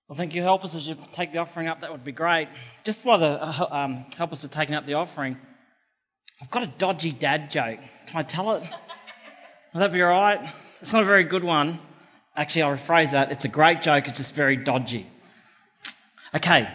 Well, thank you. Help us as you take the offering up. That would be great. Just while the help us are taking up the offering, I've got a dodgy dad joke. Can I tell it? Will that be all right? It's not a very good one. Actually, I'll rephrase that. It's a great joke. It's just very dodgy. Okay.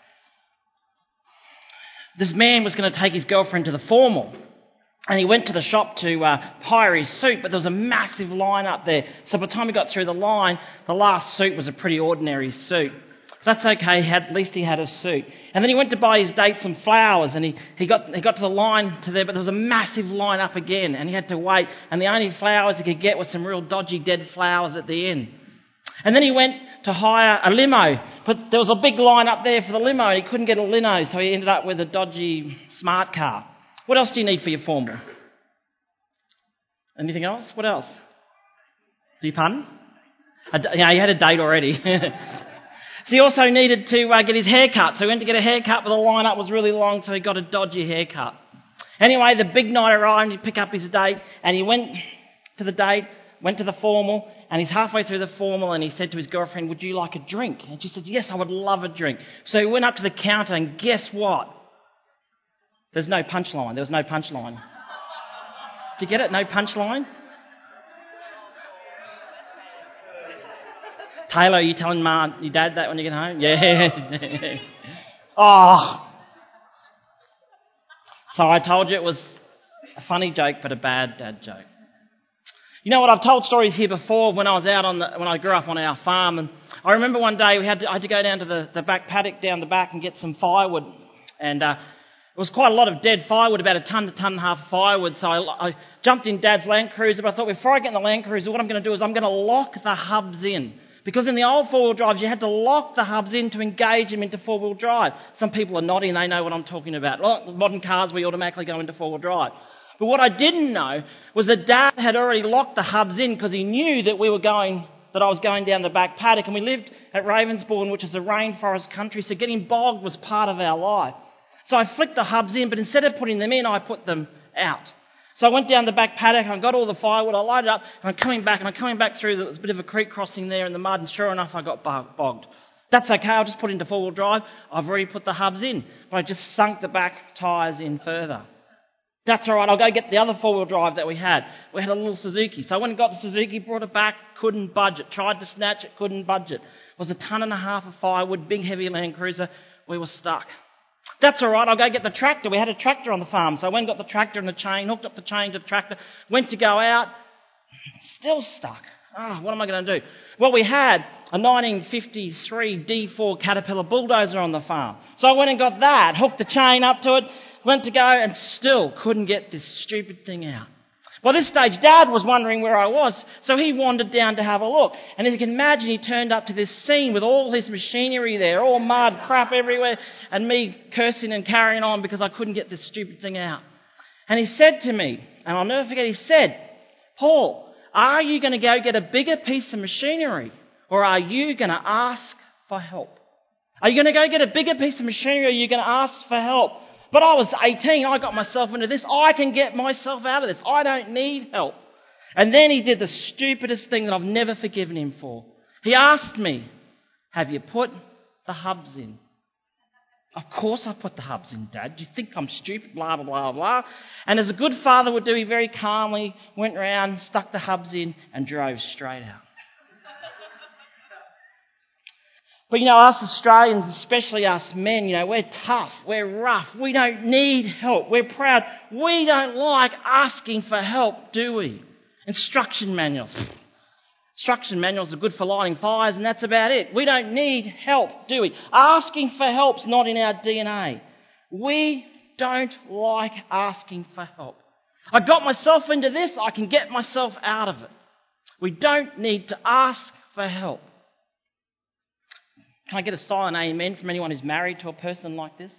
This man was going to take his girlfriend to the formal. And he went to the shop to hire his suit, but there was a massive line up there. So by the time he got through the line, the last suit was a pretty ordinary suit. So that's okay, at least he had a suit. And then he went to buy his date some flowers, and he got to the line to there, but there was a massive line up again, and he had to wait. And the only flowers he could get were some real dodgy dead flowers at the end. And then he went to hire a limo, but there was a big line up there for the limo, and he couldn't get a limo, so he ended up with a dodgy smart car. What else do you need for your formal? Anything else? What else? Do you pardon? Yeah, he had a date already. So he also needed to get his hair cut. So he went to get a haircut, but the line-up was really long, so he got a dodgy haircut. Anyway, the big night arrived, he'd pick up his date, and he went to the date, went to the formal, and he's halfway through the formal, and he said to his girlfriend, "Would you like a drink?" And she said, "Yes, I would love a drink." So he went up to the counter, and guess what? There's no punchline. There was no punchline. Did you get it? No punchline? Taylor, are you telling your dad that when you get home? Yeah. Oh. So I told you it was a funny joke, but a bad dad joke. You know what? I've told stories here before when I was out when I grew up on our farm, and I remember one day I had to go down to the back paddock down the back and get some firewood, and it was quite a lot of dead firewood, about a ton and a half of firewood. So I jumped in Dad's Land Cruiser, but I thought before I get in the Land Cruiser, what I'm going to do is I'm going to lock the hubs in. Because in the old four-wheel drives, you had to lock the hubs in to engage them into four-wheel drive. Some people are nodding, they know what I'm talking about. Like modern cars, we automatically go into four-wheel drive. But what I didn't know was that Dad had already locked the hubs in because he knew that I was going down the back paddock, and we lived at Ravensbourne, which is a rainforest country, so getting bogged was part of our life. So I flicked the hubs in, but instead of putting them in, I put them out. So I went down the back paddock, I got all the firewood, I lighted up, and I'm coming back through, there was a bit of a creek crossing there in the mud, and sure enough, I got bogged. That's okay, I'll just put it into four-wheel drive. I've already put the hubs in, but I just sunk the back tyres in further. That's all right, I'll go get the other four-wheel drive that we had. We had a little Suzuki. So I went and got the Suzuki, brought it back, couldn't budge it. Tried to snatch it, couldn't budge it. It was a ton and a half of firewood, big heavy Land Cruiser. We were stuck. That's all right, I'll go get the tractor. We had a tractor on the farm, so I went and got the tractor and the chain, hooked up the chain to the tractor, went to go out, still stuck. What am I going to do? Well, we had a 1953 D4 Caterpillar bulldozer on the farm. So I went and got that, hooked the chain up to it, went to go and still couldn't get this stupid thing out. By this stage, Dad was wondering where I was, so he wandered down to have a look. And as you can imagine, he turned up to this scene with all his machinery there, all mud, crap everywhere, and me cursing and carrying on because I couldn't get this stupid thing out. And he said to me, and I'll never forget, he said, "Paul, are you going to go get a bigger piece of machinery, or are you going to ask for help? Are you going to go get a bigger piece of machinery, or are you going to ask for help?" But I was 18, I got myself into this. I can get myself out of this. I don't need help. And then he did the stupidest thing that I've never forgiven him for. He asked me, "Have you put the hubs in?" Of course I put the hubs in, Dad. Do you think I'm stupid? Blah, blah, blah, blah. And as a good father would do, he very calmly went round, stuck the hubs in and drove straight out. But us Australians, especially us men, we're tough, we're rough, we don't need help, we're proud. We don't like asking for help, do we? Instruction manuals. Instruction manuals are good for lighting fires, and that's about it. We don't need help, do we? Asking for help's not in our DNA. We don't like asking for help. I got myself into this, I can get myself out of it. We don't need to ask for help. Can I get a silent amen from anyone who's married to a person like this?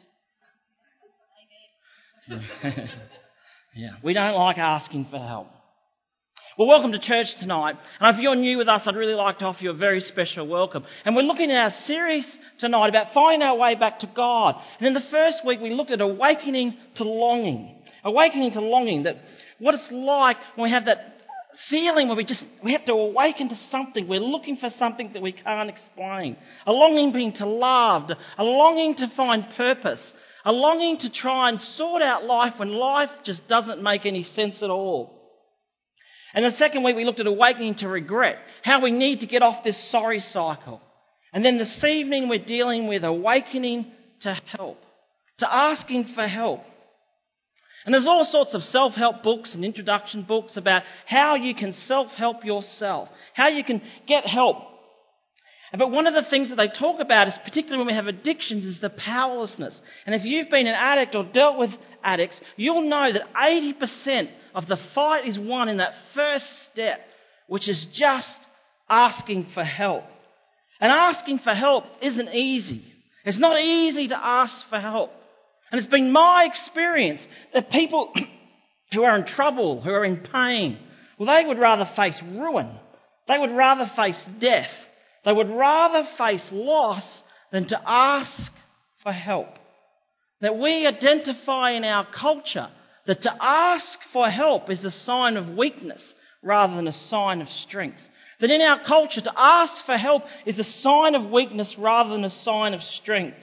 Amen. Yeah, we don't like asking for help. Well, welcome to church tonight. And if you're new with us, I'd really like to offer you a very special welcome. And we're looking at our series tonight about finding our way back to God. And in the first week, we looked at awakening to longing. Awakening to longing, that what it's like when we have that feeling where we have to awaken to something. We're looking for something that we can't explain. A longing being to loved, a longing to find purpose, a longing to try and sort out life when life just doesn't make any sense at all. And the second week we looked at awakening to regret, how we need to get off this sorry cycle. And then this evening we're dealing with awakening to help, to asking for help. And there's all sorts of self-help books and introduction books about how you can self-help yourself, how you can get help. But one of the things that they talk about, is particularly when we have addictions, is the powerlessness. And if you've been an addict or dealt with addicts, you'll know that 80% of the fight is won in that first step, which is just asking for help. And asking for help isn't easy. It's not easy to ask for help. And it's been my experience that people who are in trouble, who are in pain, well, they would rather face ruin. They would rather face death. They would rather face loss than to ask for help. That we identify in our culture that to ask for help is a sign of weakness rather than a sign of strength. That in our culture, to ask for help is a sign of weakness rather than a sign of strength.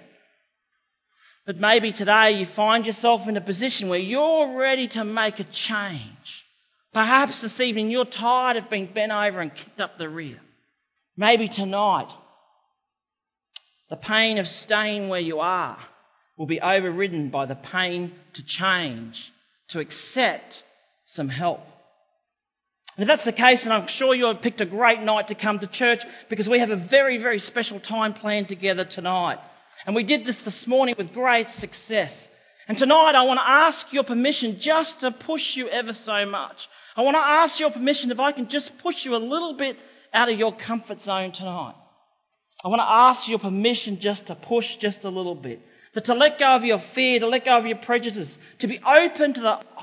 But maybe today you find yourself in a position where you're ready to make a change. Perhaps this evening you're tired of being bent over and kicked up the rear. Maybe tonight the pain of staying where you are will be overridden by the pain to change, to accept some help. And if that's the case, then I'm sure you have picked a great night to come to church, because we have a very, very special time planned together tonight. And we did this morning with great success. And tonight I want to ask your permission just to push you ever so much. I want to ask your permission if I can just push you a little bit out of your comfort zone tonight. I want to ask your permission just to push just a little bit. That to let go of your fear, to let go of your prejudices, to be open to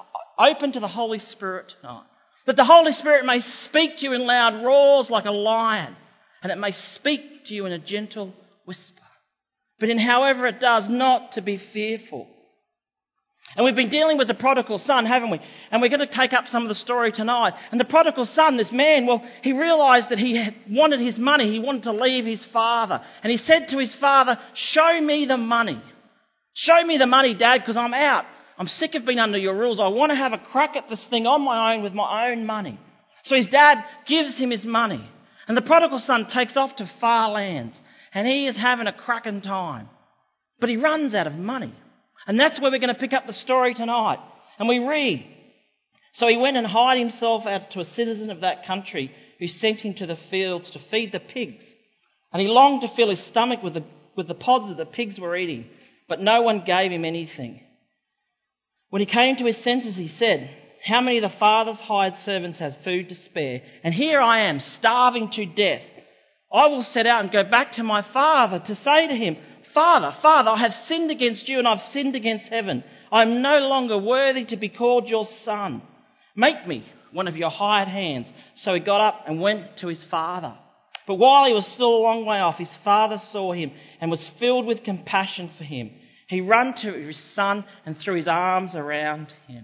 the Holy Spirit tonight. That the Holy Spirit may speak to you in loud roars like a lion, and it may speak to you in a gentle whisper. But in however it does, not to be fearful. And we've been dealing with the prodigal son, haven't we? And we're going to take up some of the story tonight. And the prodigal son, this man, well, he realised that he wanted his money. He wanted to leave his father. And he said to his father, "Show me the money. Show me the money, Dad, because I'm out. I'm sick of being under your rules. I want to have a crack at this thing on my own with my own money." So his dad gives him his money. And the prodigal son takes off to far lands. And he is having a cracking time. But he runs out of money. And that's where we're going to pick up the story tonight. And we read, "So he went and hired himself out to a citizen of that country, who sent him to the fields to feed the pigs. And he longed to fill his stomach with the pods that the pigs were eating, but no one gave him anything. When he came to his senses, he said, 'How many of the father's hired servants have food to spare? And here I am, starving to death. I will set out and go back to my father to say to him, Father, I have sinned against you and I've sinned against heaven. I am no longer worthy to be called your son. Make me one of your hired hands.' So he got up and went to his father. But while he was still a long way off, his father saw him and was filled with compassion for him. He ran to his son and threw his arms around him."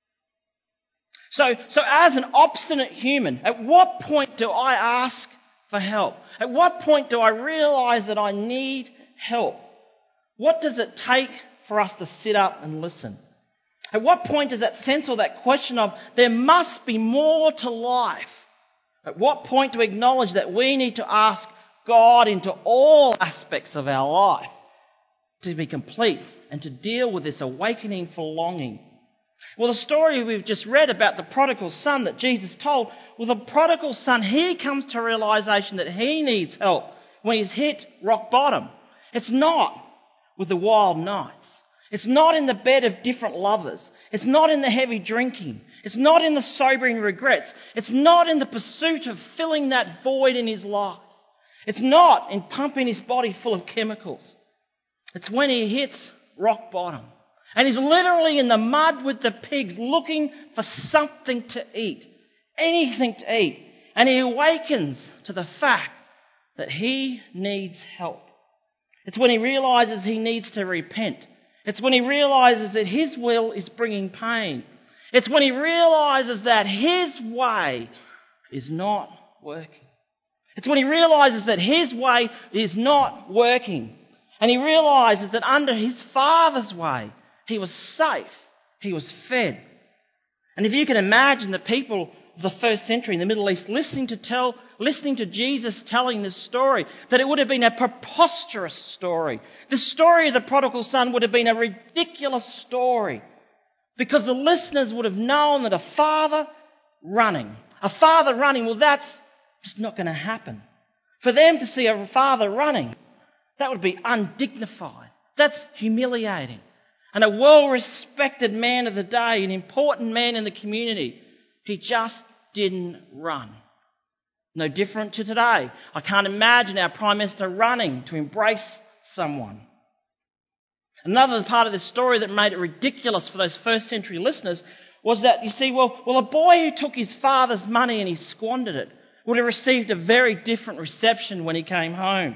So as an obstinate human, at what point do I ask for help? At what point do I realise that I need help? What does it take for us to sit up and listen? At what point does that sense or that question of there must be more to life? At what point do we acknowledge that we need to ask God into all aspects of our life to be complete and to deal with this awakening for longing? Well, the story we've just read about the prodigal son that Jesus told, well, the prodigal son, he comes to a realisation that he needs help when he's hit rock bottom. It's not with the wild nights. It's not in the bed of different lovers. It's not in the heavy drinking. It's not in the sobering regrets. It's not in the pursuit of filling that void in his life. It's not in pumping his body full of chemicals. It's when he hits rock bottom. And he's literally in the mud with the pigs looking for something to eat. Anything to eat. And he awakens to the fact that he needs help. It's when he realises he needs to repent. It's when he realises that his will is bringing pain. It's when he realises that his way is not working. It's when he realises that his way is not working. And he realises that under his Father's way, he was safe. He was fed. And if you can imagine the people of the first century in the Middle East listening to Jesus telling this story, that it would have been a preposterous story. The story of the prodigal son would have been a ridiculous story, because the listeners would have known that a father running, well, that's just not going to happen. For them to see a father running, that would be undignified. That's humiliating. And a well-respected man of the day, an important man in the community, he just didn't run. No different to today. I can't imagine our Prime Minister running to embrace someone. Another part of this story that made it ridiculous for those first century listeners was that, you see, a boy who took his father's money and he squandered it would have received a very different reception when he came home.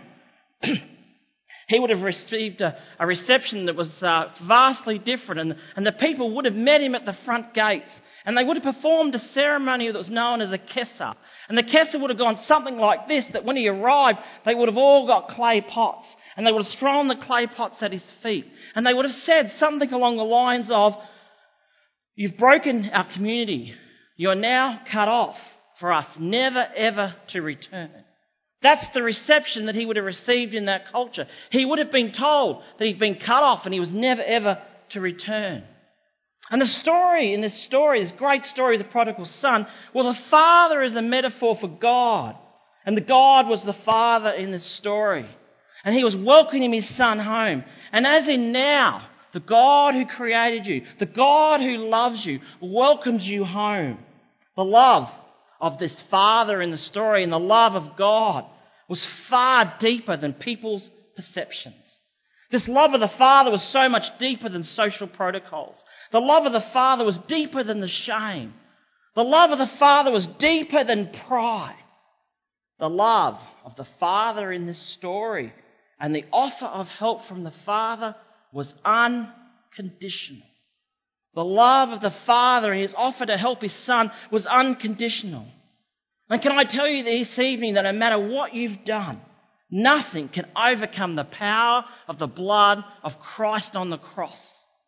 He would have received a reception that was vastly different, and the people would have met him at the front gates, and they would have performed a ceremony that was known as a kesa. And the kesa would have gone something like this, that when he arrived, they would have all got clay pots, and they would have thrown the clay pots at his feet, and they would have said something along the lines of, "You've broken our community. You are now cut off for us, never ever to return." That's the reception that he would have received in that culture. He would have been told that he'd been cut off and he was never ever to return. And the story in this great story of the prodigal son, well, the father is a metaphor for God. And the God was the father in this story. And he was welcoming his son home. And as in now, the God who created you, the God who loves you, welcomes you home. The love of this father in the story and the love of God was far deeper than people's perceptions. This love of the Father was so much deeper than social protocols. The love of the Father was deeper than the shame. The love of the Father was deeper than pride. The love of the Father in this story and the offer of help from the Father was unconditional. The love of the Father and his offer to help his Son was unconditional. And can I tell you this evening that no matter what you've done, nothing can overcome the power of the blood of Christ on the cross.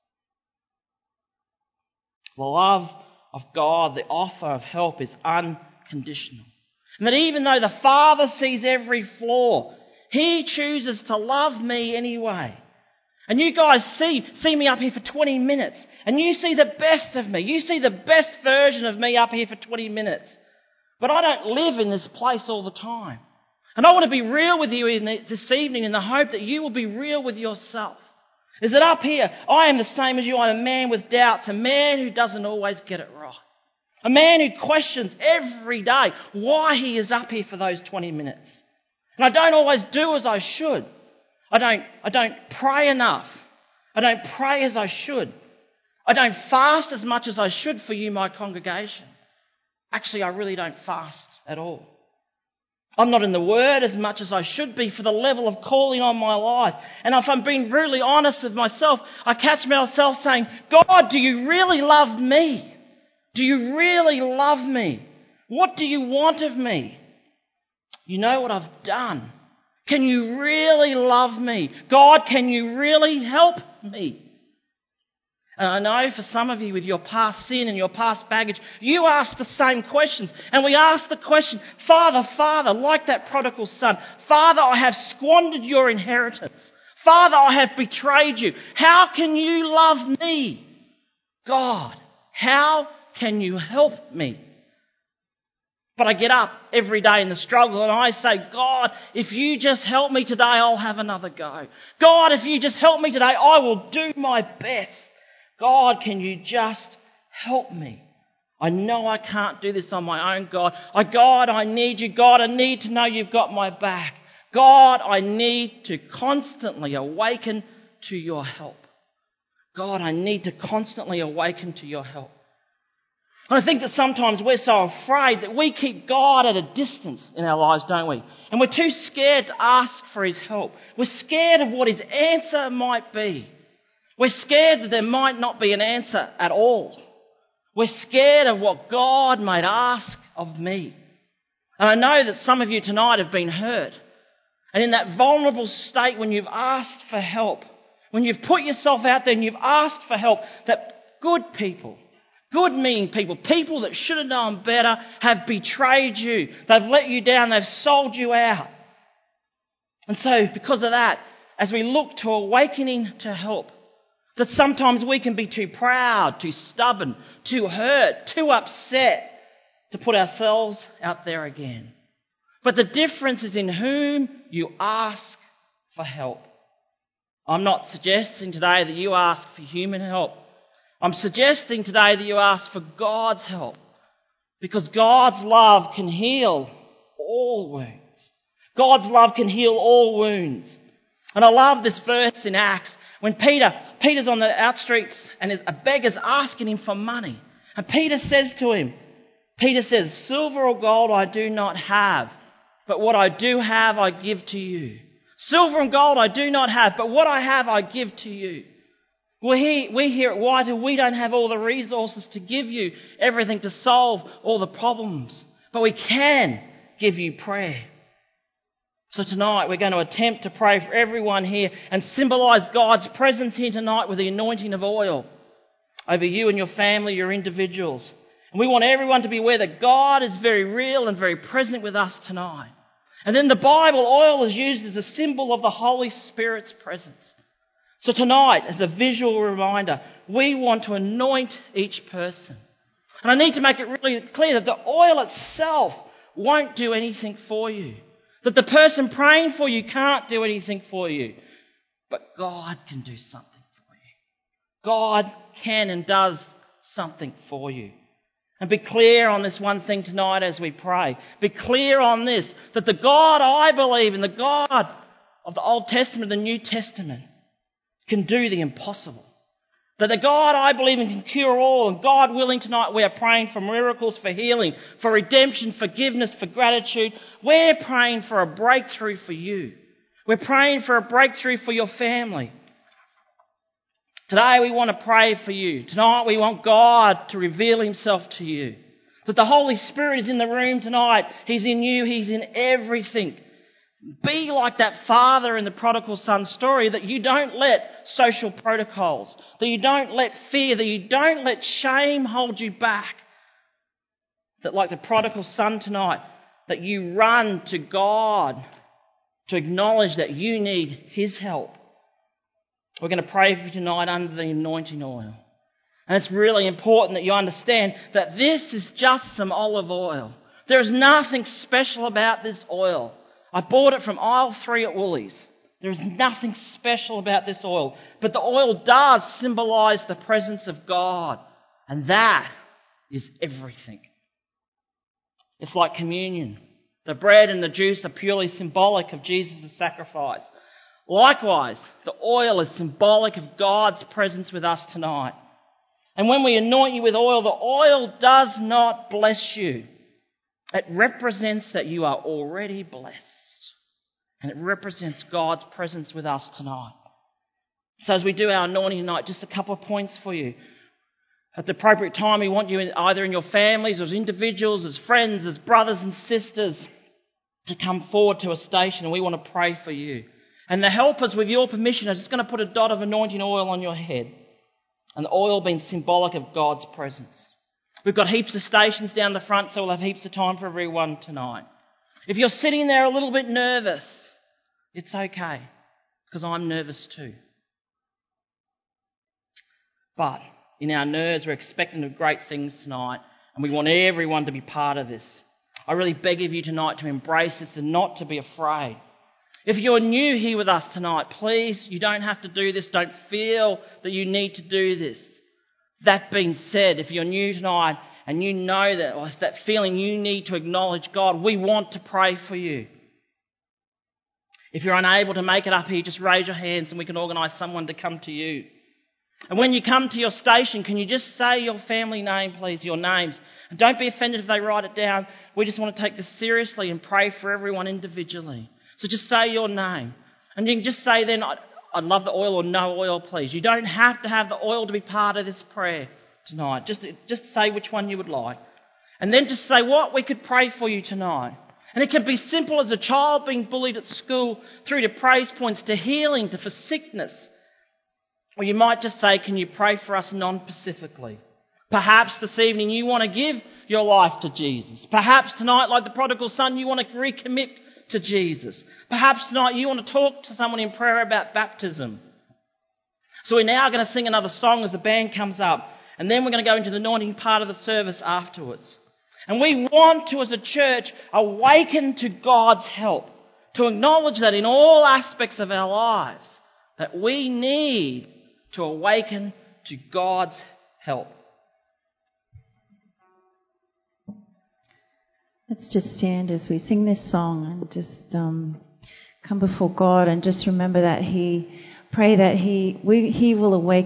The love of God, the offer of help is unconditional. And that even though the Father sees every flaw, he chooses to love me anyway. And you guys see me up here for 20 minutes, and you see the best of me. You see the best version of me up here for 20 minutes. But I don't live in this place all the time. And I want to be real with you this evening in the hope that you will be real with yourself. Is that up here, I am the same as you. I'm a man with doubts, a man who doesn't always get it right. A man who questions every day why he is up here for those 20 minutes. And I don't always do as I should. I don't pray enough. I don't pray as I should. I don't fast as much as I should for you, my congregation. Actually, I really don't fast at all. I'm not in the Word as much as I should be for the level of calling on my life. And if I'm being brutally honest with myself, I catch myself saying, God, do you really love me? Do you really love me? What do you want of me? You know what I've done. Can you really love me? God, can you really help me? And I know for some of you with your past sin and your past baggage, you ask the same questions. And we ask the question, Father, like that prodigal son, Father, I have squandered your inheritance. Father, I have betrayed you. How can you love me? God, how can you help me? But I get up every day in the struggle and I say, God, if you just help me today, I'll have another go. God, if you just help me today, I will do my best. God, can you just help me? I know I can't do this on my own, God. God, I need you. God, I need to know you've got my back. God, I need to constantly awaken to your help. God, I need to constantly awaken to your help. And I think that sometimes we're so afraid that we keep God at a distance in our lives, don't we? And we're too scared to ask for his help. We're scared of what his answer might be. We're scared that there might not be an answer at all. We're scared of what God might ask of me And I know that some of you tonight have been hurt. And in that vulnerable state when you've asked for help, when you've put yourself out there and you've asked for help, that good people, good-meaning people, people that should have known better, have betrayed you. They've let you down. They've sold you out. And so because of that, as we look to awakening to help, that sometimes we can be too proud, too stubborn, too hurt, too upset to put ourselves out there again. But the difference is in whom you ask for help. I'm not suggesting today that you ask for human help. I'm suggesting today that you ask for God's help. Because God's love can heal all wounds. God's love can heal all wounds. And I love this verse in Acts when Peter's on the outstreets and a beggar's asking him for money. And Peter says, silver or gold I do not have, but what I do have I give to you. Silver and gold I do not have, but what I have I give to you. We here at Whitehill, we don't have all the resources to give you everything to solve all the problems, but we can give you prayer. So tonight we're going to attempt to pray for everyone here and symbolise God's presence here tonight with the anointing of oil over you and your family, your individuals. And we want everyone to be aware that God is very real and very present with us tonight. And in the Bible, oil is used as a symbol of the Holy Spirit's presence. So tonight, as a visual reminder, we want to anoint each person. And I need to make it really clear that the oil itself won't do anything for you. That the person praying for you can't do anything for you. But God can do something for you. God can and does something for you. And be clear on this one thing tonight as we pray. Be clear on this, that the God I believe in, the God of the Old Testament and the New Testament, can do the impossible. That the God I believe in can cure all, and God willing tonight we are praying for miracles, for healing, for redemption, forgiveness, for gratitude. We're praying for a breakthrough for you. We're praying for a breakthrough for your family. Today we want to pray for you. Tonight we want God to reveal himself to you. That the Holy Spirit is in the room tonight. He's in you. He's in everything. Be like that father in the prodigal son story, that you don't let social protocols, that you don't let fear, that you don't let shame hold you back. That like the prodigal son tonight, that you run to God to acknowledge that you need his help. We're going to pray for you tonight under the anointing oil. And it's really important that you understand that this is just some olive oil. There is nothing special about this oil. I bought it from aisle 3 at Woolies. There is nothing special about this oil. But the oil does symbolise the presence of God. And that is everything. It's like communion. The bread and the juice are purely symbolic of Jesus' sacrifice. Likewise, the oil is symbolic of God's presence with us tonight. And when we anoint you with oil, the oil does not bless you. It represents that you are already blessed. And it represents God's presence with us tonight. So as we do our anointing tonight, just a couple of points for you. At the appropriate time, we want you either in your families, as individuals, as friends, as brothers and sisters, to come forward to a station, and we want to pray for you. And the helpers, with your permission, are just going to put a dot of anointing oil on your head. And the oil being symbolic of God's presence. We've got heaps of stations down the front, so we'll have heaps of time for everyone tonight. If you're sitting there a little bit nervous, it's okay, because I'm nervous too. But in our nerves, we're expecting of great things tonight, and we want everyone to be part of this. I really beg of you tonight to embrace this and not to be afraid. If you're new here with us tonight, please, you don't have to do this. Don't feel that you need to do this. That being said, if you're new tonight and you know that, or it's that feeling you need to acknowledge God, we want to pray for you. If you're unable to make it up here, just raise your hands and we can organise someone to come to you. And when you come to your station, can you just say your family name, please, your names? And don't be offended if they write it down. We just want to take this seriously and pray for everyone individually. So just say your name. And you can just say then, I'd love the oil or no oil, please. You don't have to have the oil to be part of this prayer tonight. Just say which one you would like. And then just say what we could pray for you tonight. And it can be simple as a child being bullied at school, through to praise points, to healing, to for sickness. Or you might just say, can you pray for us non-specifically? Perhaps this evening you want to give your life to Jesus. Perhaps tonight, like the prodigal son, you want to recommit to Jesus. Perhaps tonight you want to talk to someone in prayer about baptism. So we're now going to sing another song as the band comes up. And then we're going to go into the anointing part of the service afterwards. And we want to, as a church, awaken to God's help. To acknowledge that in all aspects of our lives, that we need to awaken to God's help. Let's just stand as we sing this song and just come before God and just remember that He will awaken